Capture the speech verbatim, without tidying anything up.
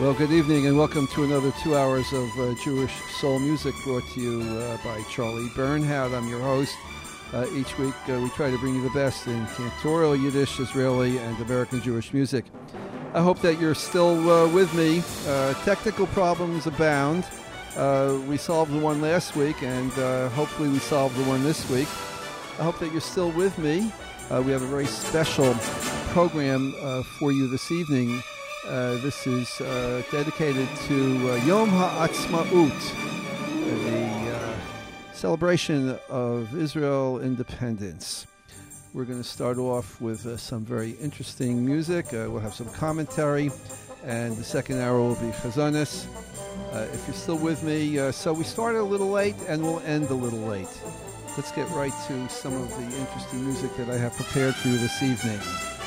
Well, good evening and welcome to another two hours of uh, Jewish soul music brought to you uh, by Charlie Bernhardt. I'm your host. Uh, each week uh, we try to bring you the best in cantorial, Yiddish, Israeli, and American Jewish music. I hope that you're still uh, with me. Uh, technical problems abound. Uh, we solved the one last week, and uh, hopefully we solve the one this week. I hope that you're still with me. Uh, we have a very special program uh, for you this evening. Uh, this is uh, dedicated to uh, Yom HaAtzmaut, uh, the uh, celebration of Israel independence. We're going to start off with uh, some very interesting music. Uh, we'll have some commentary, and the second hour will be Chazonis. Uh, if you're still with me, uh, so we started a little late and we'll end a little late. Let's get right to some of the interesting music that I have prepared for you this evening.